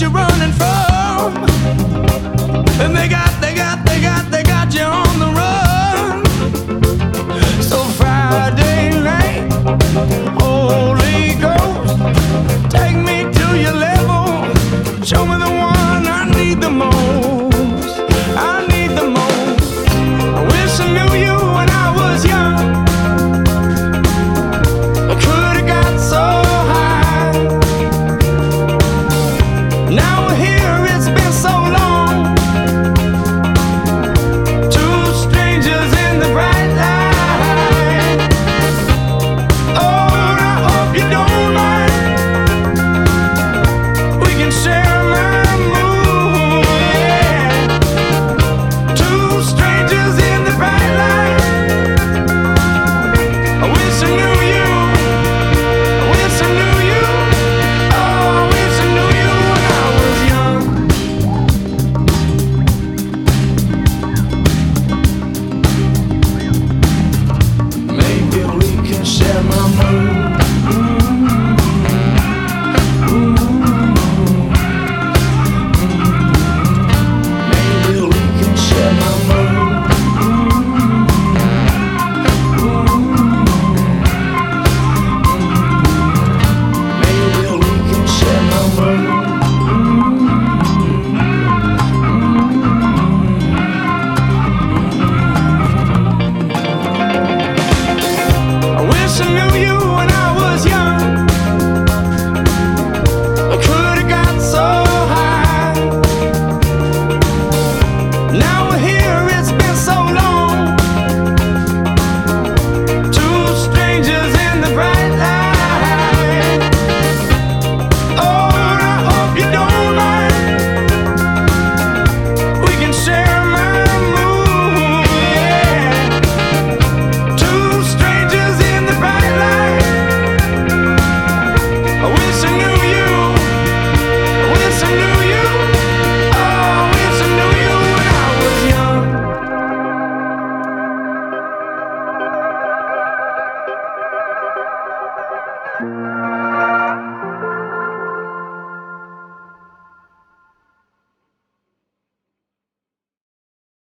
you running from? And they got you on the run. So Friday night, Holy Ghost, take me to your level. Show me the one I need the most. I need the most. I wish I knew you when I was young. I could have got so high. Now we're here, it's been so long. Two strangers in the bright light. Oh, and I hope you don't mind. We can share my mood, yeah. Two strangers in the bright light. I wish I knew you. I wish I knew you. Oh, I wish I knew you when I was young. Maybe we can share my mood. Maybe we can share my mood. Maybe we can share my mood. I wish I knew you when I was young. I could have got so high. Now we're here, it's been so long. Two strangers in the bright light. Oh, and I hope you don't mind. We can share my mood, yeah. Two strangers in the bright light. I wish I knew you. I wish I knew you. Oh, I wish I knew you when I was young.